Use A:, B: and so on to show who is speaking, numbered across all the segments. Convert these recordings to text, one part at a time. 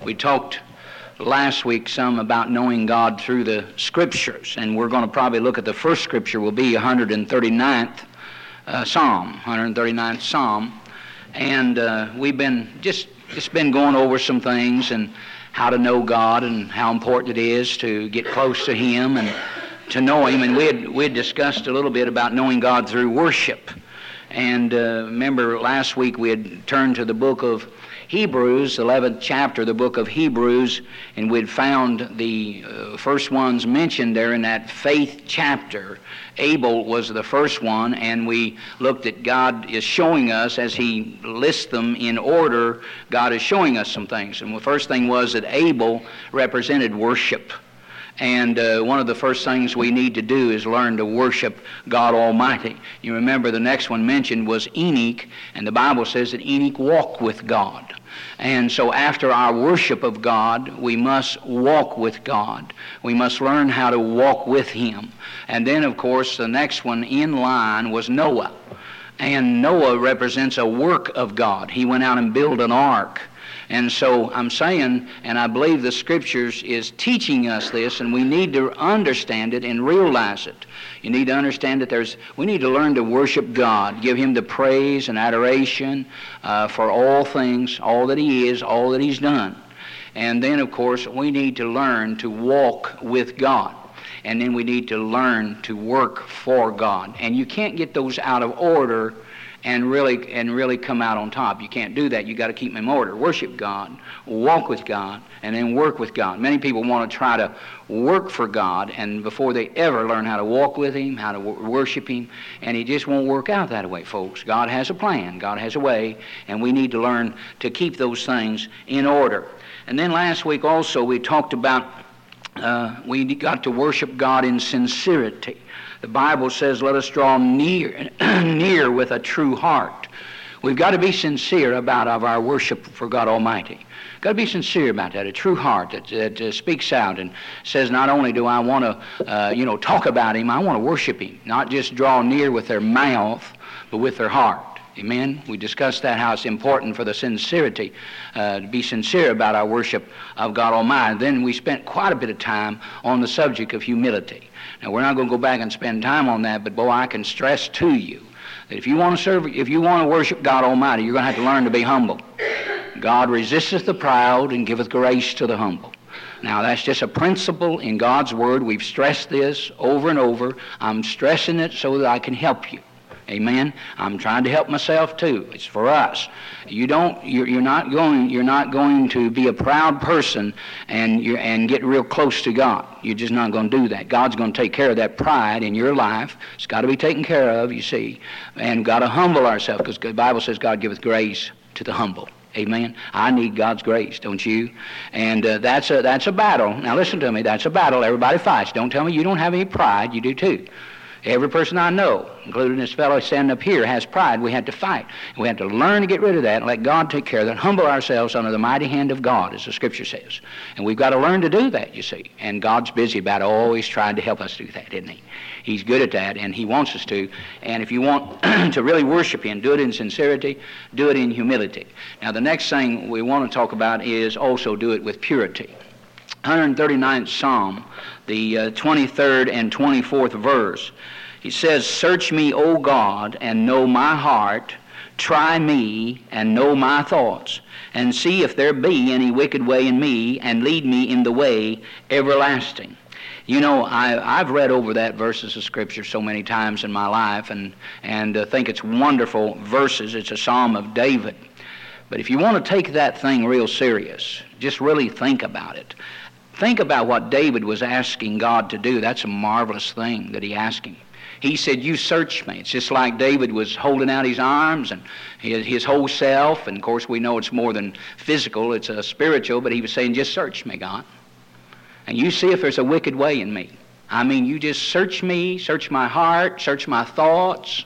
A: We talked last week some about knowing God through the Scriptures, and we're going to probably look at the first Scripture will be 139th Psalm, and we've been just been going over some things and how to know God and how important it is to get close to Him and to know Him, and we had discussed a little bit about knowing God through worship. And remember last week we had turned to the book of Hebrews, 11th chapter, the book of Hebrews, and we'd found the first ones mentioned there in that faith chapter. Abel was the first one, and we looked at God is showing us, as He lists them in order, God is showing us some things. And the first thing was that Abel represented worship. And one of the first things we need to do is learn to worship God Almighty. You remember the next one mentioned was Enoch, and the Bible says that Enoch walked with God. And so after our worship of God, we must walk with God. We must learn how to walk with Him. And then, of course, the next one in line was Noah. And Noah represents a work of God. He went out and built an ark. And so I'm saying, and I believe the Scriptures is teaching us this, and we need to understand it and realize it. You need to understand that we need to learn to worship God, give Him the praise and adoration for all things, all that He is, all that He's done. And then, of course, we need to learn to walk with God. And then we need to learn to work for God. And you can't get those out of order and really come out on top. You can't do that. You got to keep them in order. Worship God, walk with God, and then work with God. Many people want to try to work for God, and before they ever learn how to walk with Him, how to worship Him, and it just won't work out that way, folks. God has a plan. God has a way, and we need to learn to keep those things in order. And then last week also we talked about we got to worship God in sincerity. The Bible says, let us draw near with a true heart. We've got to be sincere about our worship for God Almighty. Got to be sincere about that, a true heart that speaks out and says, not only do I want to, talk about Him, I want to worship Him. Not just draw near with their mouth, but with their heart. Amen? We discussed that, how it's important for the sincerity, to be sincere about our worship of God Almighty. Then we spent quite a bit of time on the subject of humility. Now, we're not going to go back and spend time on that, but boy, I can stress to you that if you want to worship God Almighty, you're going to have to learn to be humble. God resisteth the proud and giveth grace to the humble. Now, that's just a principle in God's Word. We've stressed this over and over. I'm stressing it so that I can help you. Amen. I'm trying to help myself too. It's for us. You're not going to be a proud person and get real close to God. You're just not going to do that. God's going to take care of that pride in your life. It's got to be taken care of, you see. And got to humble ourselves, because the Bible says God giveth grace to the humble. Amen. I need God's grace, don't you? And that's a battle. Now listen to me. That's a battle. Everybody fights. Don't tell me you don't have any pride. You do too. Every person I know, including this fellow standing up here, has pride. We have to fight. We have to learn to get rid of that and let God take care of that. Humble ourselves under the mighty hand of God, as the Scripture says. And we've got to learn to do that, you see. And God's busy about always trying to help us do that, isn't He? He's good at that, and He wants us to. And if you want to really worship Him, do it in sincerity, do it in humility. Now, the next thing we want to talk about is also do it with purity. 139th Psalm, the 23rd and 24th verse. He says, search me, O God, and know my heart. Try me and know my thoughts, and see if there be any wicked way in me, and lead me in the way everlasting. You know, I've read over that verses of Scripture so many times in my life, and think it's wonderful verses. It's a Psalm of David. But if you want to take that thing real serious, just really think about it. Think about what David was asking God to do. That's a marvelous thing that he asked Him. He said, you search me. It's just like David was holding out his arms and his whole self. And, of course, we know it's more than physical. It's spiritual. But he was saying, just search me, God. And you see if there's a wicked way in me. I mean, you just search me, search my heart, search my thoughts.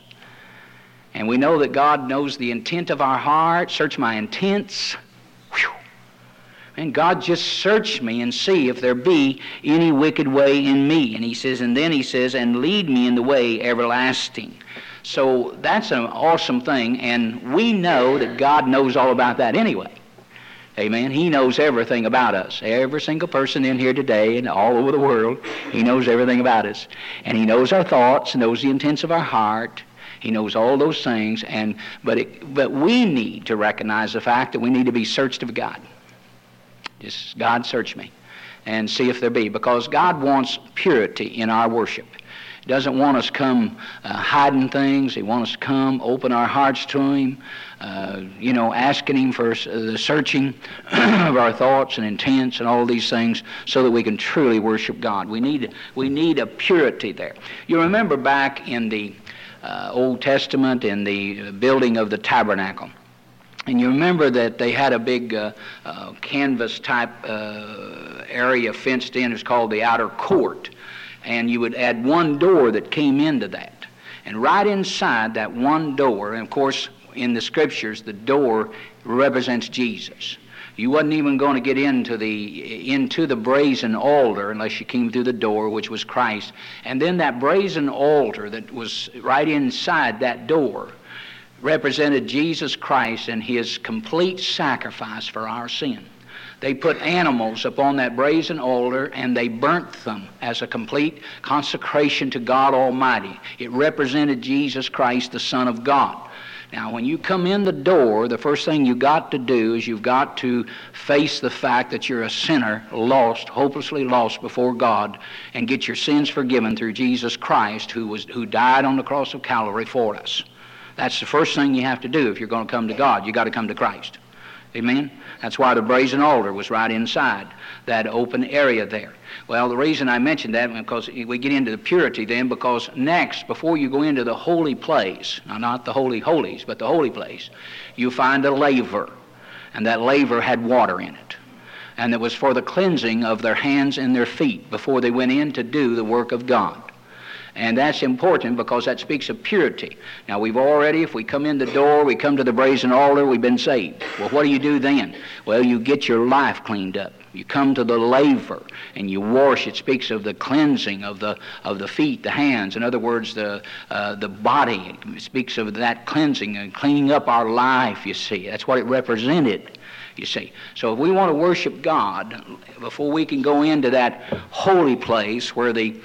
A: And we know that God knows the intent of our heart. Search my intents. Whew. And God, just search me and see if there be any wicked way in me. And then he says, and lead me in the way everlasting. So that's an awesome thing, and we know that God knows all about that anyway. Amen. He knows everything about us. Every single person in here today and all over the world, He knows everything about us. And He knows our thoughts, knows the intents of our heart. He knows all those things. But we need to recognize the fact that we need to be searched of God. Just, God, search me and see if there be. Because God wants purity in our worship. He doesn't want us come hiding things. He wants us to come, open our hearts to Him, asking Him for the searching of our thoughts and intents and all these things so that we can truly worship God. We need a purity there. You remember back in the Old Testament in the building of the tabernacle. And you remember that they had a big canvas type area fenced in. It's called the outer court. And you would add one door that came into that. And right inside that one door, and of course in the Scriptures the door represents Jesus. You wasn't even going to get into the brazen altar unless you came through the door, which was Christ. And then that brazen altar that was right inside that door represented Jesus Christ and His complete sacrifice for our sin. They put animals upon that brazen altar and they burnt them as a complete consecration to God Almighty. It represented Jesus Christ, the Son of God. Now, when you come in the door, the first thing you've got to do is you've got to face the fact that you're a sinner, lost, hopelessly lost before God, and get your sins forgiven through Jesus Christ, who died on the cross of Calvary for us. That's the first thing you have to do if you're going to come to God. You've got to come to Christ. Amen? That's why the brazen altar was right inside that open area there. Well, the reason I mentioned that, because we get into the purity then, because next, before you go into the holy place, now not the holy holies, but the holy place, you find a laver. And that laver had water in it. And it was for the cleansing of their hands and their feet before they went in to do the work of God. And that's important because that speaks of purity. Now we've already, if we come in the door, we come to the brazen altar, we've been saved. Well, what do you do then? Well, you get your life cleaned up. You come to the laver and you wash. It speaks of the cleansing of the feet, the hands. In other words, the body. It speaks of that cleansing and cleaning up our life, you see. That's what it represented. You see. So if we want to worship God, before we can go into that holy place where the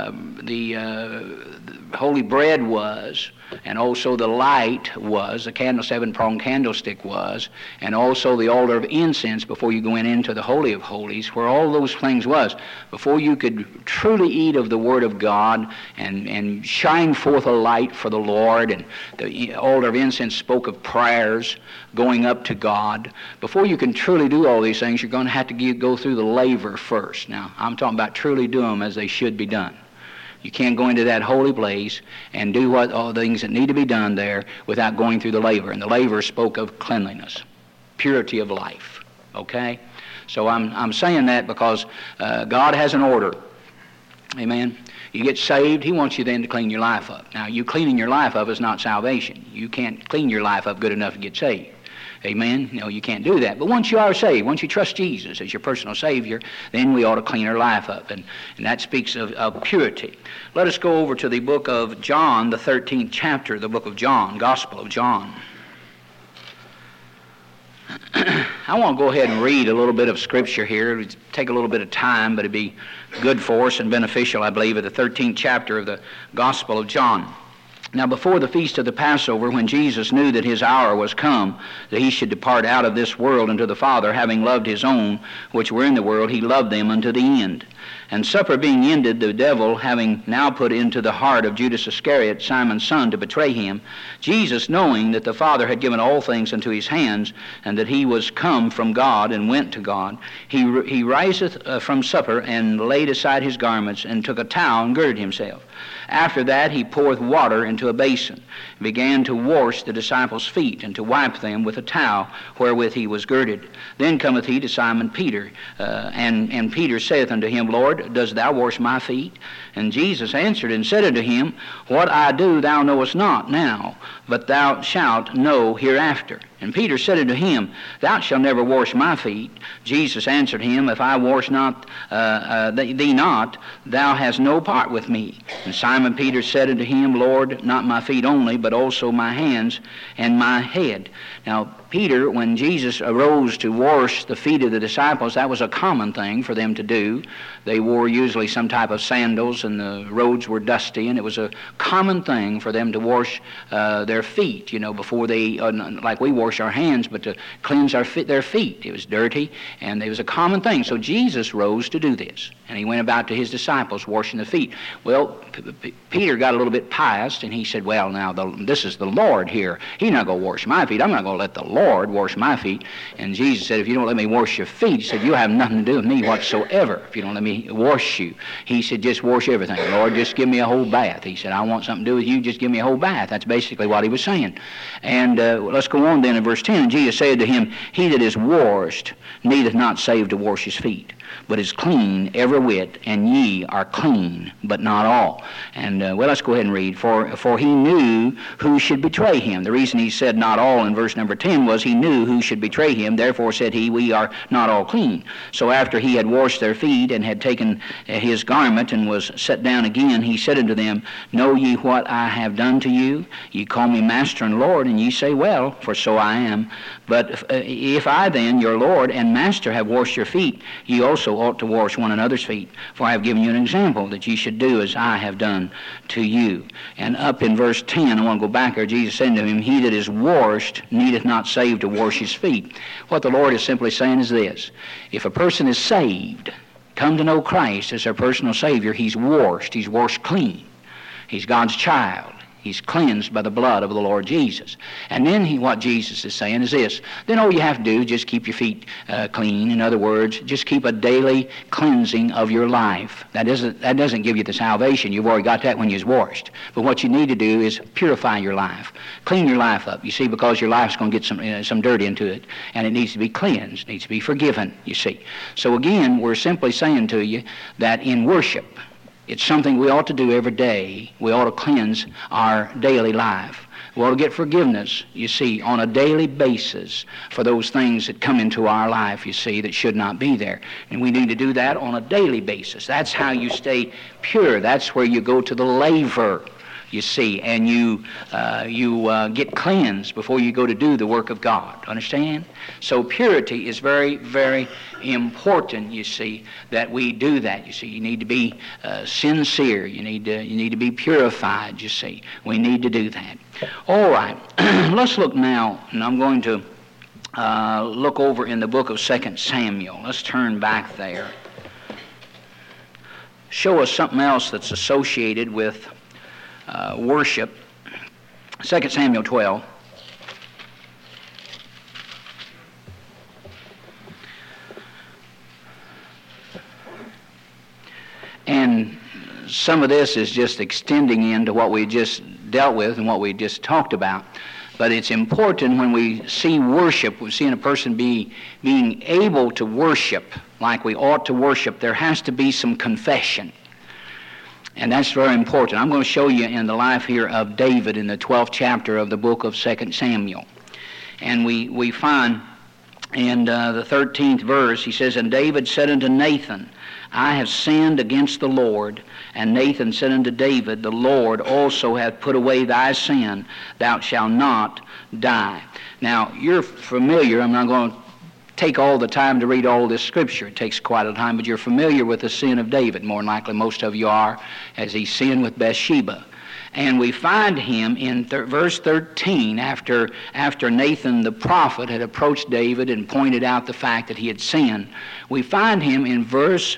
A: holy bread was, and also the light was, the 7-pronged candlestick was, and also the altar of incense before you go into the Holy of Holies, where all those things was, before you could truly eat of the Word of God and shine forth a light for the Lord, and the altar of incense spoke of prayers going up to God. Before you can truly do all these things, you're going to have to go through the laver first. Now, I'm talking about truly do them as they should be done. You can't go into that holy place and do all the things that need to be done there without going through the laver. And the laver spoke of cleanliness, purity of life. Okay? So I'm saying that because God has an order. Amen? You get saved, He wants you then to clean your life up. Now, you cleaning your life up is not salvation. You can't clean your life up good enough to get saved. Amen? No, you can't do that. But once you are saved, once you trust Jesus as your personal Savior, then we ought to clean our life up. And that speaks of purity. Let us go over to the book of John, the 13th chapter, the book of John, Gospel of John. I want to go ahead and read a little bit of Scripture here. It'll take a little bit of time, but it'd be good for us and beneficial, I believe, at the 13th chapter of the Gospel of John. Now, before the feast of the Passover, when Jesus knew that His hour was come, that He should depart out of this world unto the Father, having loved His own which were in the world, He loved them unto the end. And supper being ended, the devil having now put into the heart of Judas Iscariot, Simon's son, to betray Him, Jesus, knowing that the Father had given all things into His hands, and that He was come from God and went to God, He riseth from supper, and laid aside His garments, and took a towel, and girded Himself. After that He poureth water into a basin, and began to wash the disciples' feet, and to wipe them with a towel wherewith He was girded. Then cometh He to Simon Peter, and Peter saith unto Him, Lord, dost thou wash my feet? And Jesus answered and said unto him, What I do thou knowest not now, but thou shalt know hereafter. And Peter said unto him, Thou shalt never wash my feet. Jesus answered him, If I wash not thee not, thou hast no part with me. And Simon Peter said unto him, Lord, not my feet only, but also my hands and my head. Now, Peter, when Jesus arose to wash the feet of the disciples, that was a common thing for them to do. They wore usually some type of sandals, and the roads were dusty, and it was a common thing for them to wash their feet, before they, like we wash our hands, but to cleanse their feet. It was dirty, and it was a common thing. So Jesus rose to do this, and he went about to his disciples washing the feet. Well, Peter got a little bit pious, and he said, well, now, this is the Lord here. He's not going to wash my feet. I'm not going to let the Lord wash my feet. And Jesus said, if you don't let me wash your feet, he said, you'll have nothing to do with me whatsoever if you don't let me wash you. He said, just wash everything. Lord, just give me a whole bath. He said, I want something to do with you, just give me a whole bath. That's basically what he was saying. And let's go on then in verse 10. And Jesus said to him, he that is washed needeth not save to wash his feet, but is clean every whit, and ye are clean, but not all. And let's go ahead and read. For he knew who should betray him. The reason he said not all in verse number 10 was he knew who should betray him. Therefore said he, we are not all clean. So after he had washed their feet, and had taken his garment, and was set down again, he said unto them, know ye what I have done to you? Ye call me Master and Lord, and ye say, well, for so I am. But if I then, your Lord and Master, have washed your feet, ye also ought to wash one another's feet. For I have given you an example, that ye should do as I have done to you. And up in verse 10, I want to go back there, Jesus said to him, he that is washed needeth not save to wash his feet. What the Lord is simply saying is this: if a person is saved, come to know Christ as their personal Savior, he's washed clean. He's God's child. He's cleansed by the blood of the Lord Jesus. And then what Jesus is saying is this: then all you have to do is just keep your feet clean. In other words, just keep a daily cleansing of your life. That doesn't give you the salvation. You've already got that when you're washed. But what you need to do is purify your life. Clean your life up. You see, because your life's going to get some dirt into it, and it needs to be cleansed, needs to be forgiven, you see. So again, we're simply saying to you that in worship, it's something we ought to do every day. We ought to cleanse our daily life. We ought to get forgiveness, you see, on a daily basis for those things that come into our life, you see, that should not be there. And we need to do that on a daily basis. That's how you stay pure. That's where you go to the laver, you see, and you get cleansed before you go to do the work of God. Understand? So purity is very, very important, you see, that we do that. You see, you need to be sincere. You need to be purified, you see. We need to do that. All right. Let's look now, and I'm going to look over in the book of 2 Samuel. Let's turn back there. Show us something else that's associated with worship. 2 Samuel 12. And some of this is just extending into what we just dealt with and what we just talked about. But it's important when we see worship, we're seeing a person being able to worship like we ought to worship, there has to be some confession. And that's very important. I'm going to show you in the life here of David in the 12th chapter of the book of 2 Samuel. And we find in the 13th verse, he says, and David said unto Nathan, I have sinned against the Lord. And Nathan said unto David, the Lord also hath put away thy sin. Thou shalt not die. Now, you're familiar. I'm not going to take all the time to read all this scripture. It takes quite a time, but you're familiar with the sin of David. More than likely, most of you are, as he sinned with Bathsheba. And we find him in verse 13, after Nathan the prophet had approached David and pointed out the fact that he had sinned. We find him in verse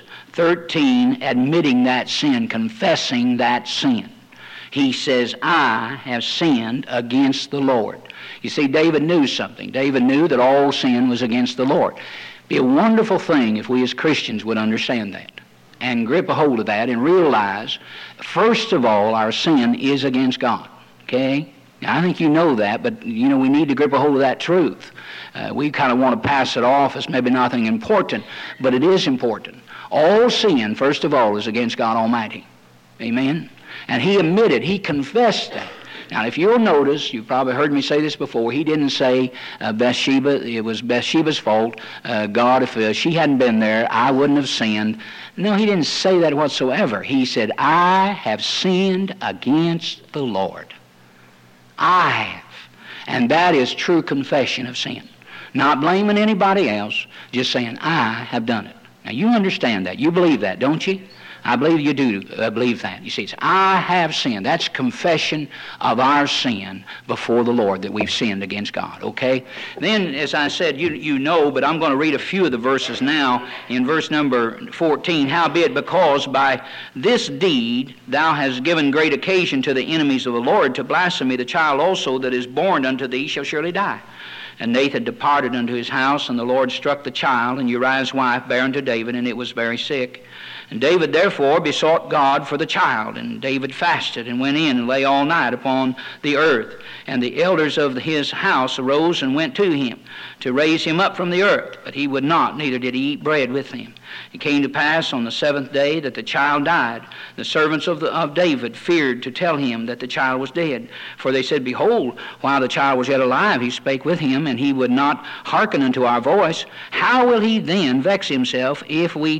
A: 13 admitting that sin, confessing that sin. He says, I have sinned against the Lord. You see, David knew something. David knew that all sin was against the Lord. It'd be a wonderful thing if we as Christians would understand that and grip a hold of that and realize, first of all, our sin is against God. Okay? Now, I think you know that, but, we need to grip a hold of that truth. We kind of want to pass it off as maybe nothing important, but it is important. All sin, first of all, is against God Almighty. Amen? And he admitted, he confessed that. Now, if you'll notice, you've probably heard me say this before, he didn't say Bathsheba, it was Bathsheba's fault. God, if she hadn't been there, I wouldn't have sinned. No, he didn't say that whatsoever. He said, I have sinned against the Lord. I have. And that is true confession of sin. Not blaming anybody else, just saying, I have done it. Now you understand that. You believe that, don't you? I believe you do believe that. You see, it's I have sinned. That's confession of our sin before the Lord, that we've sinned against God, okay? Then, as I said, you know, but I'm going to read a few of the verses now. In verse number 14, howbeit because by this deed thou hast given great occasion to the enemies of the Lord to blaspheme, the child also that is born unto thee shall surely die. And Nathan departed unto his house, and the Lord struck the child, and Uriah's wife bare unto David, and it was very sick. And David therefore besought God for the child, and David fasted and went in and lay all night upon the earth. And the elders of his house arose and went to him to raise him up from the earth, but he would not, neither did he eat bread with them. It came to pass on the 7th day that the child died. The servants of David feared to tell him that the child was dead. For they said, Behold, while the child was yet alive, he spake with him, and he would not hearken unto our voice. How will he then vex himself if we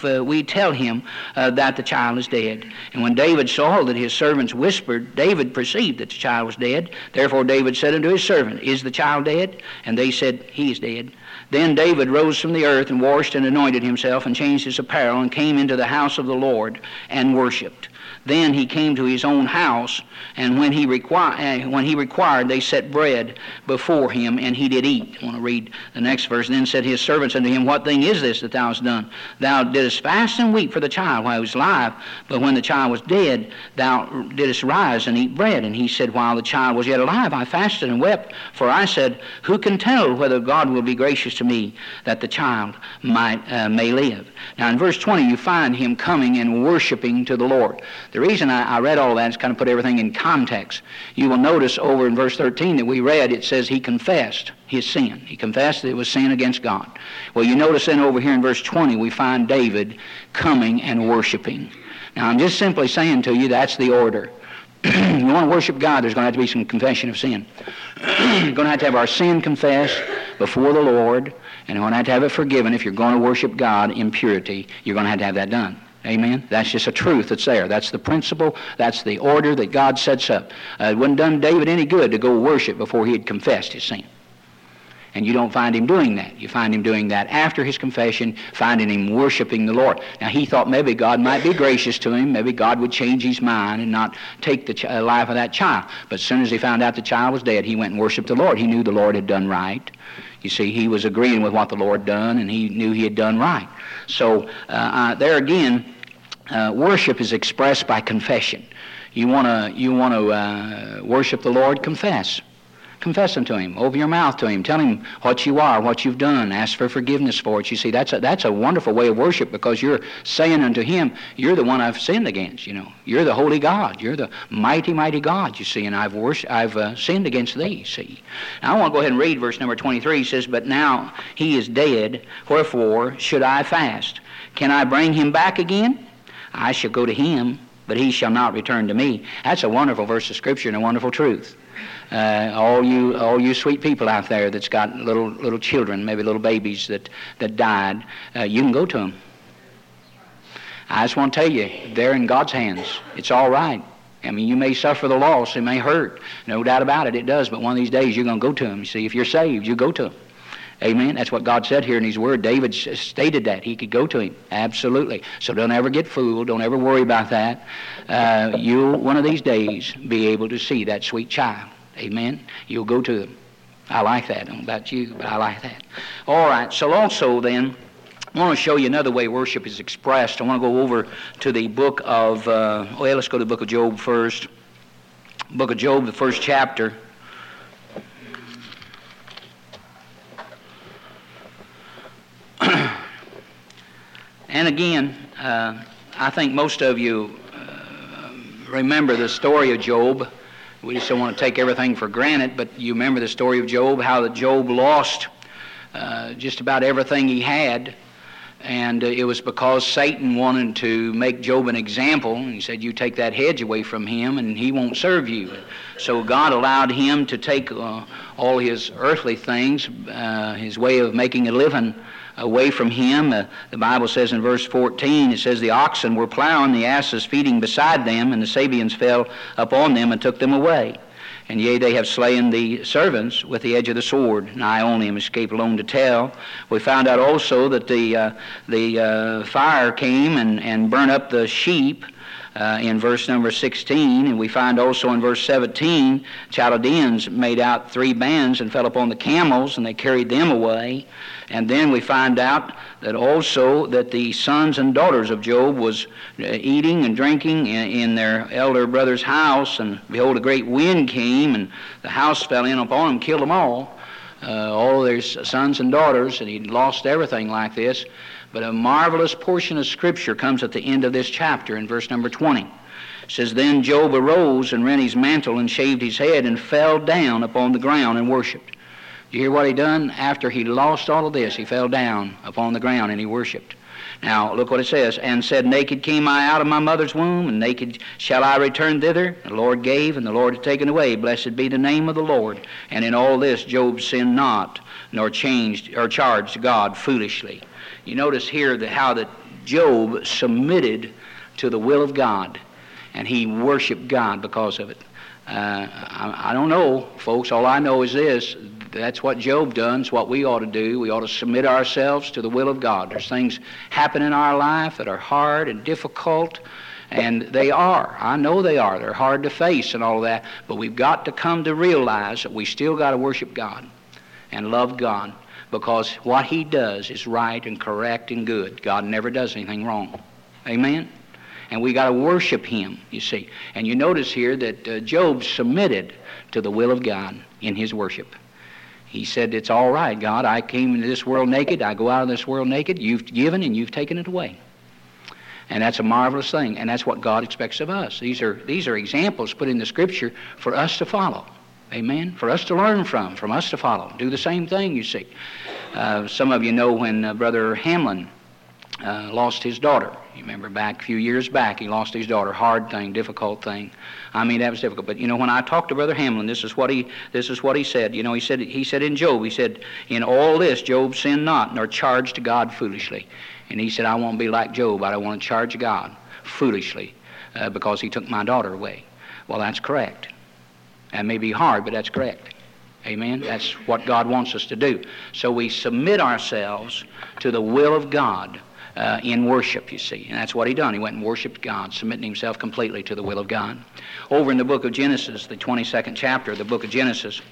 A: tell him that the child is dead? And when David saw that his servants whispered, David perceived that the child was dead. Therefore David said unto his servant, Is the child dead? And they said, He is dead. Then David rose from the earth and washed and anointed himself and changed his apparel and came into the house of the Lord and worshipped. Then he came to his own house, and when he required, they set bread before him, and he did eat. I want to read the next verse. Then said his servants unto him, What thing is this that thou hast done? Thou didst fast and weep for the child while he was alive, but when the child was dead, thou didst rise and eat bread. And he said, While the child was yet alive, I fasted and wept, for I said, Who can tell whether God will be gracious to me that the child may live? Now in verse 20, you find him coming and worshiping to the Lord. The reason I read all that is kind of put everything in context. You will notice over in verse 13 that we read, it says he confessed his sin. He confessed that it was sin against God. Well, you notice then over here in verse 20, we find David coming and worshiping. Now, I'm just simply saying to you, that's the order. You want to worship God, there's going to have to be some confession of sin. You're going to have our sin confessed before the Lord, and you're going to have it forgiven. If you're going to worship God in purity, you're going to have that done. Amen? That's just a truth that's there. That's the principle. That's the order that God sets up. It wouldn't have done David any good to go worship before he had confessed his sin. And you don't find him doing that. You find him doing that after his confession, finding him worshiping the Lord. Now, he thought maybe God might be gracious to him. Maybe God would change his mind and not take the life of that child. But as soon as he found out the child was dead, he went and worshiped the Lord. He knew the Lord had done right. You see, he was agreeing with what the Lord done, and he knew he had done right. So there again, worship is expressed by confession. You want to worship the Lord, confess. Confess unto him. Open your mouth to him. Tell him what you are, what you've done. Ask for forgiveness for it. You see, that's a wonderful way of worship, because you're saying unto him, you're the one I've sinned against, you know. You're the holy God. You're the mighty, mighty God, you see, and I've sinned against thee, see. Now, I want to go ahead and read verse number 23. He says, But now he is dead, wherefore should I fast? Can I bring him back again? I shall go to him, but he shall not return to me. That's a wonderful verse of Scripture and a wonderful truth. All you sweet people out there that's got little children, maybe little babies that died, you can go to them. I just want to tell you, they're in God's hands. It's all right. I mean, you may suffer the loss. It may hurt. No doubt about it, it does. But one of these days, you're going to go to them. You see, if you're saved, you go to them. Amen. That's what God said here in his word. David stated that. He could go to him. Absolutely. So don't ever get fooled. Don't ever worry about that. You'll, one of these days, be able to see that sweet child. Amen. You'll go to them. I like that. I don't know about you, but I like that. All right. So also then, I want to show you another way worship is expressed. I want to go over to the book of, let's go to the book of Job first. Book of Job, the first chapter. And again, I think most of you remember the story of Job. We just don't want to take everything for granted, but you remember the story of Job, how that Job lost just about everything he had, and it was because Satan wanted to make Job an example, and he said, you take that hedge away from him and he won't serve you. So God allowed him to take all his earthly things, his way of making a living, away from him. The Bible says in verse 14, it says, the oxen were plowing, the asses feeding beside them, and the Sabeans fell upon them and took them away. And yea, they have slain the servants with the edge of the sword, and I only am escaped alone to tell. We found out also that the fire came and burned up the sheep in verse number 16, and we find also in verse 17, Chaldeans made out 3 bands and fell upon the camels, and they carried them away. And then we find out that also that the sons and daughters of Job was eating and drinking in their elder brother's house, and behold, a great wind came, and the house fell in upon them, killed them all their sons and daughters, and he'd lost everything like this. But a marvelous portion of Scripture comes at the end of this chapter in verse number 20. It says, Then Job arose and rent his mantle and shaved his head and fell down upon the ground and worshipped. You hear what he done? After he lost all of this, he fell down upon the ground and he worshipped. Now, look what it says. And said, Naked came I out of my mother's womb, and naked shall I return thither. The Lord gave, and the Lord hath taken away. Blessed be the name of the Lord. And in all this Job sinned not, nor charged God foolishly. You notice here how that Job submitted to the will of God, and he worshiped God because of it. I don't know, folks. All I know is this. That's what Job done. It's what we ought to do. We ought to submit ourselves to the will of God. There's things happen in our life that are hard and difficult, and they are. I know they are. They're hard to face and all of that, but we've got to come to realize that we still got to worship God and love God, because what he does is right and correct and good. God never does anything wrong. Amen? And we got to worship him, you see. And you notice here that Job submitted to the will of God in his worship. He said, It's all right, God. I came into this world naked. I go out of this world naked. You've given and you've taken it away. And that's a marvelous thing. And that's what God expects of us. These are examples put in the Scripture for us to follow. Amen? For us to learn from us to follow. Do the same thing, you see. Some of you know when Brother Hamlin lost his daughter. You remember back a few years back, he lost his daughter. Hard thing, difficult thing. I mean, that was difficult. But when I talked to Brother Hamlin, this is what he said. He said in Job, he said, in all this Job sinned not, nor charged God foolishly. And he said, I won't be like Job. I don't want to charge God foolishly because he took my daughter away. Well, that's correct. That may be hard, but that's correct. Amen? That's what God wants us to do. So we submit ourselves to the will of God in worship, you see. And that's what he done. He went and worshiped God, submitting himself completely to the will of God. Over in the book of Genesis, the 22nd chapter of the book of Genesis,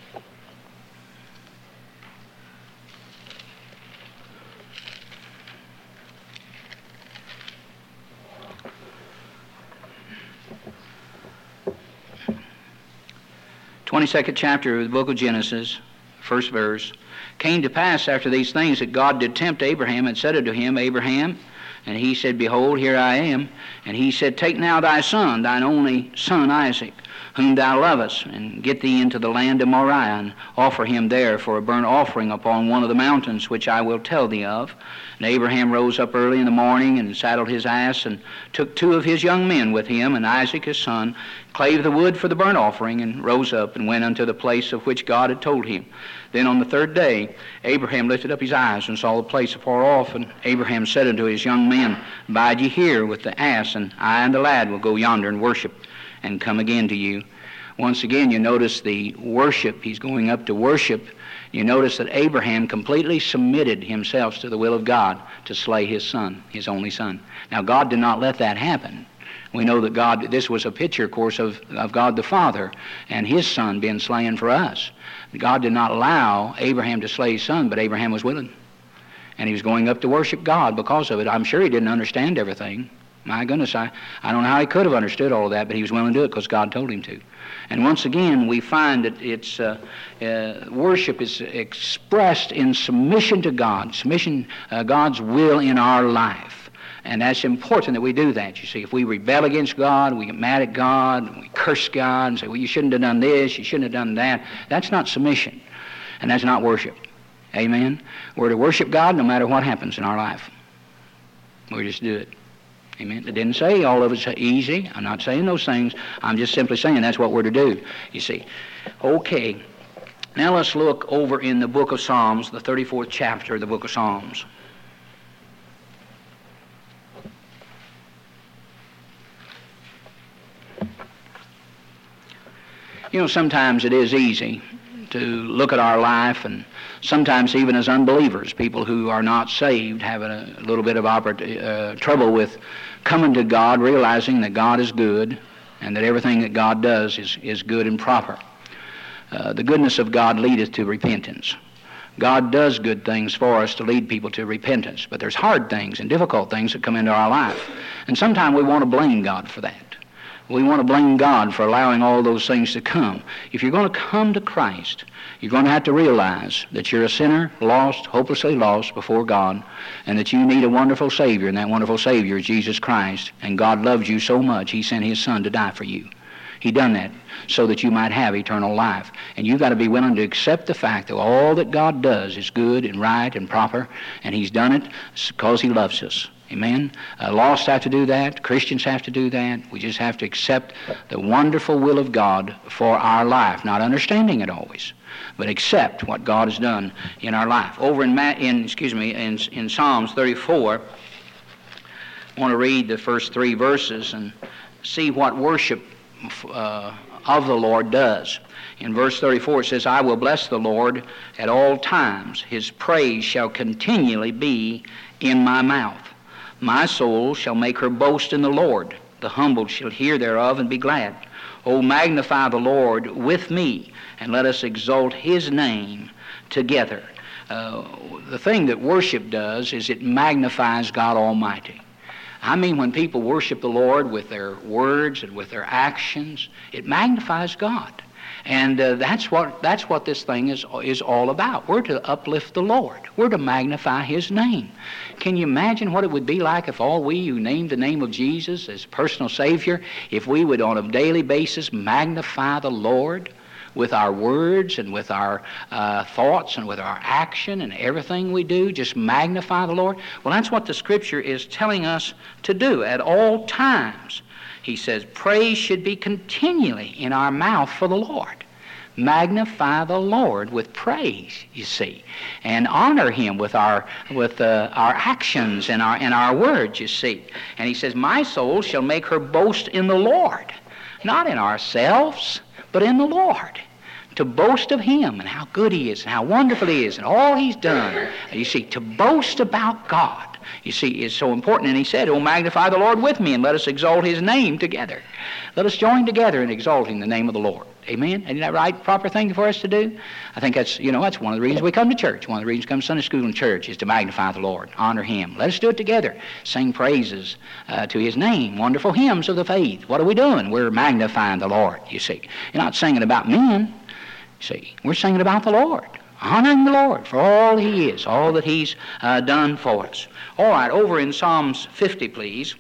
A: of the book of Genesis, first verse, came to pass after these things that God did tempt Abraham and said unto him, Abraham, and he said, Behold, here I am. And he said, Take now thy son, thine only son Isaac, whom thou lovest, and get thee into the land of Moriah, and offer him there for a burnt offering upon one of the mountains which I will tell thee of. And Abraham rose up early in the morning and saddled his ass, and took 2 of his young men with him, and Isaac his son, clave the wood for the burnt offering, and rose up and went unto the place of which God had told him. Then on the 3rd day Abraham lifted up his eyes and saw the place afar off, and Abraham said unto his young men, Bide ye here with the ass, and I and the lad will go yonder and worship, and come again to you. Once again, you notice the worship. He's going up to worship. You notice that Abraham completely submitted himself to the will of God to slay his son, his only son. Now, God did not let that happen. We know that this was a picture, of course, of God the Father and his son being slain for us. God did not allow Abraham to slay his son, but Abraham was willing. And he was going up to worship God because of it. I'm sure he didn't understand everything. My goodness, I don't know how he could have understood all of that, but he was willing to do it because God told him to. And once again, we find that it's worship is expressed in submission to God, God's will in our life. And that's important that we do that, you see. If we rebel against God, we get mad at God, and we curse God and say, well, you shouldn't have done this, you shouldn't have done that. That's not submission, and that's not worship. Amen? We're to worship God no matter what happens in our life. We just do it. Amen. It didn't say all of it's easy. I'm not saying those things. I'm just simply saying that's what we're to do, you see. Okay. Now let's look over in the book of Psalms, the 34th chapter of the book of Psalms. You know, sometimes it is easy to look at our life, and sometimes even as unbelievers, people who are not saved have a little bit of trouble with coming to God, realizing that God is good and that everything that God does is good and proper. The goodness of God leadeth to repentance. God does good things for us to lead people to repentance, but there's hard things and difficult things that come into our life, and sometimes we want to blame God for that. We want to blame God for allowing all those things to come. If you're going to come to Christ, you're going to have to realize that you're a sinner, lost, hopelessly lost before God, and that you need a wonderful Savior, and that wonderful Savior is Jesus Christ. And God loves you so much, He sent His Son to die for you. He done that so that you might have eternal life. And you've got to be willing to accept the fact that all that God does is good and right and proper, and He's done it because He loves us. Amen? Lost have to do that. Christians have to do that. We just have to accept the wonderful will of God for our life, not understanding it always, but accept what God has done in our life. Over in Psalms 34, I want to read the first 3 verses and see what worship of the Lord does. In verse 34 it says, I will bless the Lord at all times. His praise shall continually be in my mouth. My soul shall make her boast in the Lord. The humble shall hear thereof and be glad. O magnify the Lord with me, and let us exalt His name together. The thing that worship does is it magnifies God Almighty. I mean, when people worship the Lord with their words and with their actions, it magnifies God. And that's what this thing is all about. We're to uplift the Lord. We're to magnify His name. Can you imagine what it would be like if all we who named the name of Jesus as personal Savior, if we would on a daily basis magnify the Lord with our words and with our thoughts and with our action and everything we do, just magnify the Lord? Well, that's what the Scripture is telling us to do at all times. He says, praise should be continually in our mouth for the Lord. Magnify the Lord with praise, you see, and honor Him with our actions and our words, you see. And He says, my soul shall make her boast in the Lord, not in ourselves, but in the Lord. To boast of Him and how good He is and how wonderful He is and all He's done. You see, to boast about God, you see, is so important. And He said, oh, magnify the Lord with me and let us exalt His name together. Let us join together in exalting the name of the Lord. Amen? Isn't that right? Proper thing for us to do? I think that's one of the reasons we come to church. One of the reasons we come to Sunday school and church is to magnify the Lord, honor Him. Let us do it together. Sing praises to His name, wonderful hymns of the faith. What are we doing? We're magnifying the Lord, you see. You're not singing about men. See, we're singing about the Lord, honoring the Lord for all He is, all that He's done for us. All right, over in Psalms 50, please.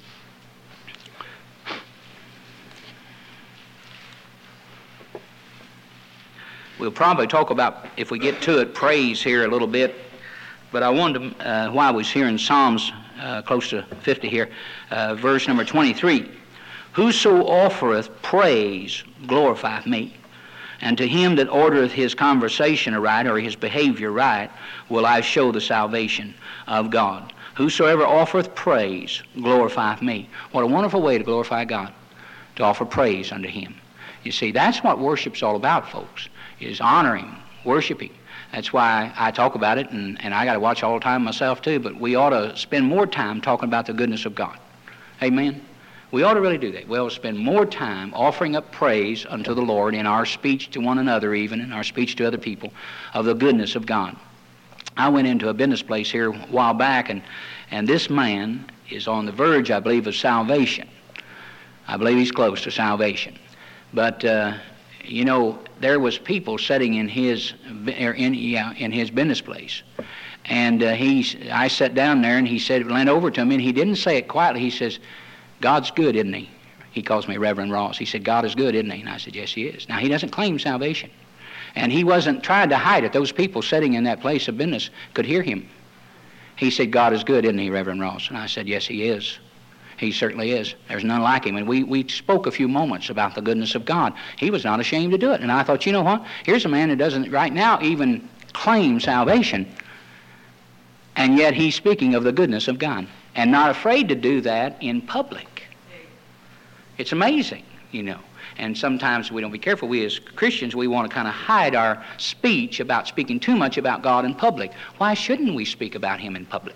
A: We'll probably talk about, if we get to it, praise here a little bit. But I wanted to, while I was here in Psalms close to 50 here, verse number 23. Whoso offereth praise glorifieth me. And to him that ordereth his conversation aright, or his behavior right, will I show the salvation of God. Whosoever offereth praise glorifieth me. What a wonderful way to glorify God, to offer praise unto Him. You see, that's what worship's all about, folks, is honoring, worshiping. That's why I talk about it, and I got to watch all the time myself too, but we ought to spend more time talking about the goodness of God. Amen? We ought to really do that. We ought to spend more time offering up praise unto the Lord in our speech to one another, even in our speech to other people, of the goodness of God. I went into a business place here a while back, and this man is on the verge, I believe, of salvation. I believe he's close to salvation. But, there was people sitting in his business place. And I sat down there, and he said, leaned over to me, and he didn't say it quietly. He says, God's good, isn't He? He calls me Reverend Ross. He said, God is good, isn't He? And I said, yes, He is. Now, he doesn't claim salvation. And he wasn't trying to hide it. Those people sitting in that place of business could hear him. He said, God is good, isn't He, Reverend Ross? And I said, yes, He is. He certainly is. There's none like Him. And we spoke a few moments about the goodness of God. He was not ashamed to do it. And I thought, you know what? Here's a man who doesn't right now even claim salvation. And yet he's speaking of the goodness of God and not afraid to do that in public. It's amazing. you know. And sometimes we don't be careful. We as Christians, we want to kind of hide our speech about speaking too much about God in public. Why shouldn't we speak about Him in public?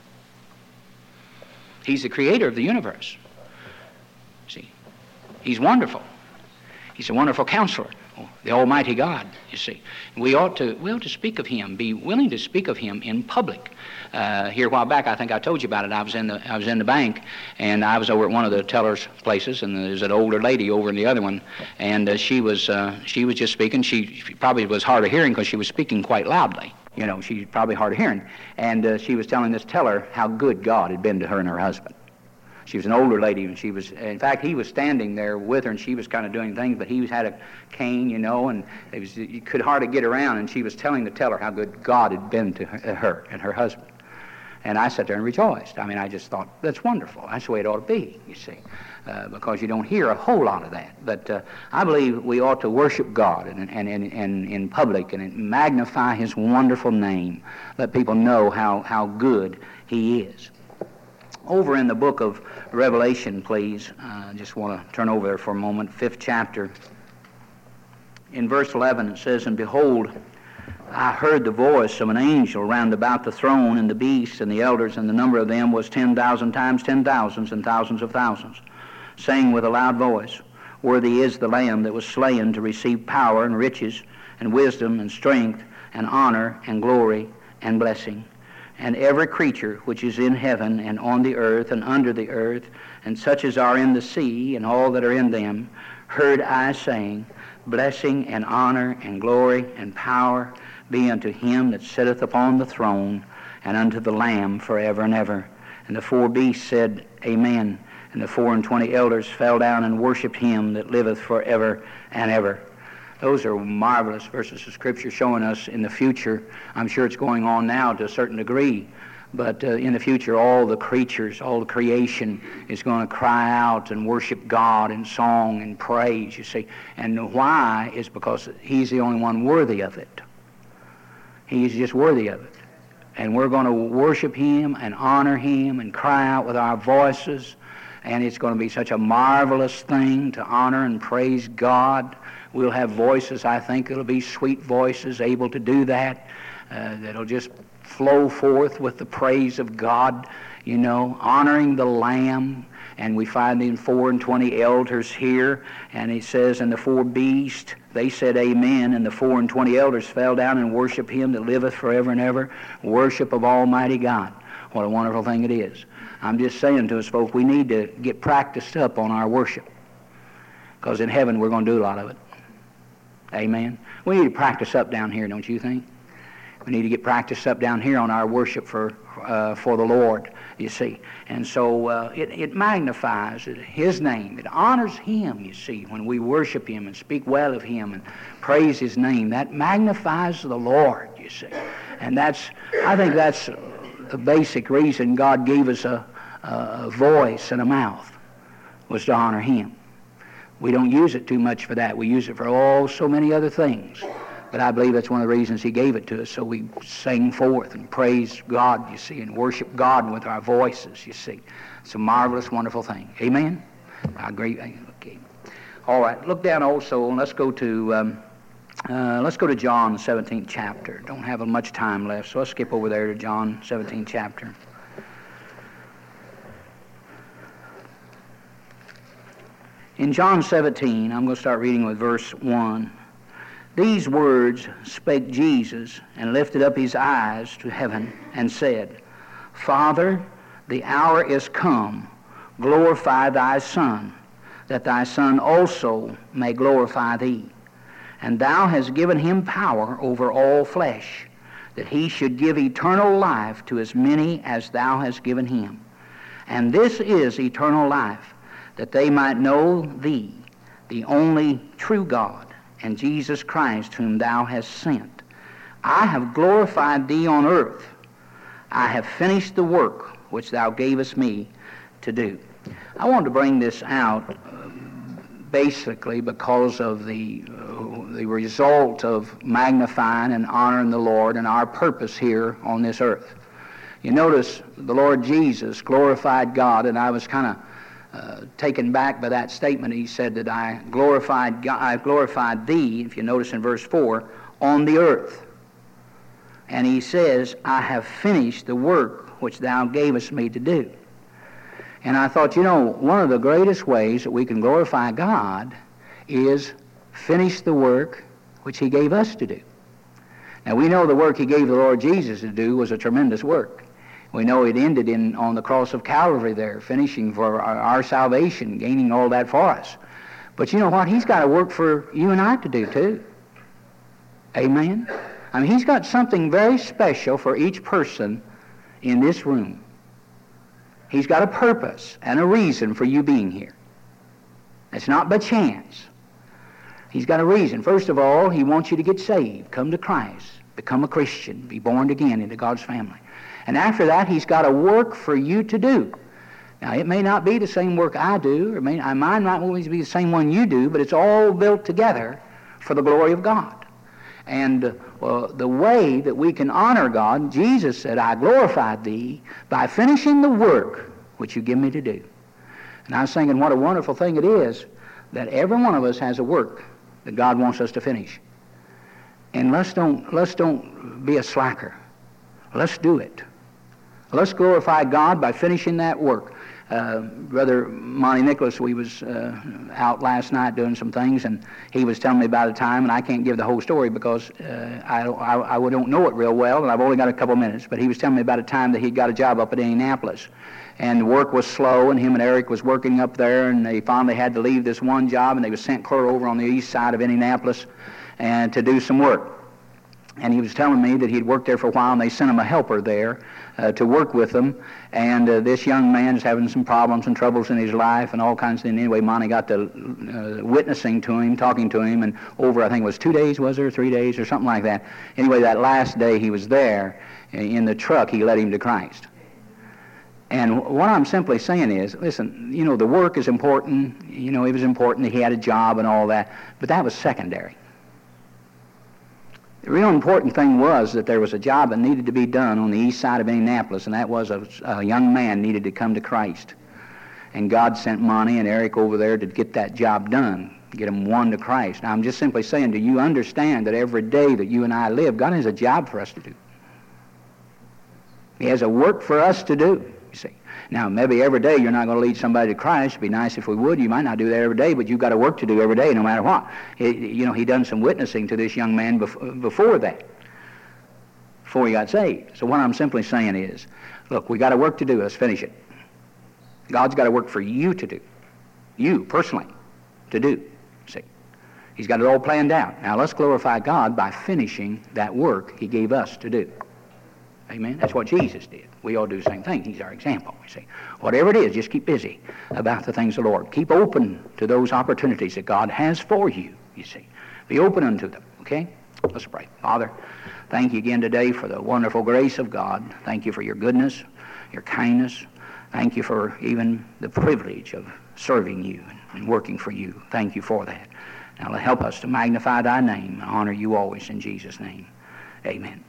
A: He's the creator of the universe. See, He's wonderful. He's a wonderful counselor, the Almighty God, you see. We ought to speak of Him, be willing to speak of Him in public. Here a while back, I think I told you about it. I was in the bank, and I was over at one of the teller's places, and there's an older lady over in the other one, and she was just speaking. She probably was hard of hearing because she was speaking quite loudly. You know, she's probably hard of hearing, and she was telling this teller how good God had been to her and her husband. She was an older lady, and in fact, he was standing there with her, and she was kind of doing things, but he had a cane, you know, and you could hardly get around, and she was telling the teller how good God had been to her and her husband. And I sat there and rejoiced. I mean, I just thought, that's wonderful. That's the way it ought to be, you see, because you don't hear a whole lot of that. But I believe we ought to worship God and in public and magnify His wonderful name. Let people know how good He is. Over in the book of Revelation, please. I just want to turn over there for a moment. 5th chapter. In verse 11 it says, "And behold, I heard the voice of an angel round about the throne and the beast and the elders, and the number of them was 10,000 times 10,000s and thousands of thousands, saying with a loud voice, Worthy is the Lamb that was slain to receive power and riches and wisdom and strength and honor and glory and blessing. And every creature which is in heaven and on the earth and under the earth, and such as are in the sea and all that are in them, heard I saying, Blessing and honor and glory and power be unto Him that sitteth upon the throne and unto the Lamb forever and ever. And the 4 beasts said, Amen. And the 24 elders fell down and worshipped Him that liveth forever and ever." Those are marvelous verses of Scripture showing us in the future. I'm sure it's going on now to a certain degree, but in the future all the creatures, all the creation is going to cry out and worship God in song and praise, you see. And why is because He's the only one worthy of it. He's just worthy of it. And we're going to worship Him and honor Him and cry out with our voices, and it's going to be such a marvelous thing to honor and praise God. We'll have voices, I think it'll be sweet voices, able to do that, that'll just flow forth with the praise of God, you know, honoring the Lamb. And we find the 24 elders here, and He says, and the 4 beasts, they said Amen, and the 24 elders fell down and worshiped Him that liveth forever and ever, worship of Almighty God. What a wonderful thing it is. I'm just saying to us, folks, we need to get practiced up on our worship, because in heaven we're going to do a lot of it. Amen. We need to practice up down here, don't you think? We need to get practiced up down here on our worship for the Lord, you see. And so it magnifies His name. It honors Him, you see, when we worship Him and speak well of Him and praise His name. That magnifies the Lord, you see. And I think that's the basic reason God gave us a voice and a mouth, was to honor Him. We don't use it too much for that. We use it for so many other things. But I believe that's one of the reasons He gave it to us, so we sing forth and praise God, you see, and worship God with our voices, you see. It's a marvelous, wonderful thing. Amen? I agree. Okay. All right. Look down also, and let's go to John, the 17th chapter. Don't have much time left, so let's skip over there to John, 17th chapter. In John 17, I'm going to start reading with verse 1. These words spake Jesus, and lifted up His eyes to heaven, and said, Father, the hour is come. Glorify Thy Son, that Thy Son also may glorify Thee. And Thou hast given Him power over all flesh, that He should give eternal life to as many as Thou hast given Him. And this is eternal life, that they might know Thee, the only true God, and Jesus Christ, whom Thou hast sent. I have glorified Thee on earth. I have finished the work which Thou gavest me to do. I wanted to bring this out basically because of the result of magnifying and honoring the Lord and our purpose here on this earth. You notice the Lord Jesus glorified God, and I was kind of taken back by that statement. He said that I glorified thee, if you notice in verse 4, on the earth. And he says, I have finished the work which thou gavest me to do. And I thought, one of the greatest ways that we can glorify God is finish the work which he gave us to do. Now, we know the work he gave the Lord Jesus to do was a tremendous work. We know it ended on the cross of Calvary there, finishing for our salvation, gaining all that for us. But you know what? He's got a work for you and I to do too. Amen? I mean, he's got something very special for each person in this room. He's got a purpose and a reason for you being here. It's not by chance. He's got a reason. First of all, he wants you to get saved, come to Christ, become a Christian, be born again into God's family. And after that, he's got a work for you to do. Now, it may not be the same work I do, or mine might always be the same one you do, but it's all built together for the glory of God. And the way that we can honor God, Jesus said, I glorified thee by finishing the work which you give me to do. And I was thinking what a wonderful thing it is that every one of us has a work that God wants us to finish. And let's don't be a slacker. Let's do it. Let's glorify God by finishing that work. Brother Monty Nicholas, we was out last night doing some things, and he was telling me about a time, and I can't give the whole story because I don't know it real well, and I've only got a couple minutes, but he was telling me about a time that he got a job up at Indianapolis, and the work was slow, and him and Eric was working up there, and they finally had to leave this one job, and they was sent clear over on the east side of Indianapolis and to do some work. And he was telling me that he'd worked there for a while, and they sent him a helper there to work with them. And this young man's having some problems and troubles in his life and all kinds of things. Anyway, Monty got to witnessing to him, talking to him, and over, I think it was 2 days, was there, 3 days, or something like that. Anyway, that last day he was there in the truck, he led him to Christ. And what I'm simply saying is, listen, the work is important. It was important that he had a job and all that, but that was secondary. The real important thing was that there was a job that needed to be done on the east side of Indianapolis, and that was a young man needed to come to Christ. And God sent Monty and Eric over there to get that job done, get them won to Christ. Now, I'm just simply saying, do you understand that every day that you and I live, God has a job for us to do? He has a work for us to do, you see. Now, maybe every day you're not going to lead somebody to Christ. It'd be nice if we would. You might not do that every day, but you've got a work to do every day, no matter what. He done some witnessing to this young man before that, before he got saved. So what I'm simply saying is, look, we got a work to do. Let's finish it. God's got a work for you to do, you personally to do. See, he's got it all planned out. Now let's glorify God by finishing that work he gave us to do. Amen. That's what Jesus did. We all do the same thing. He's our example, you see. Whatever it is, just keep busy about the things of the Lord. Keep open to those opportunities that God has for you, you see. Be open unto them, okay? Let's pray. Father, thank you again today for the wonderful grace of God. Thank you for your goodness, your kindness. Thank you for even the privilege of serving you and working for you. Thank you for that. Now help us to magnify thy name and honor you always in Jesus' name. Amen.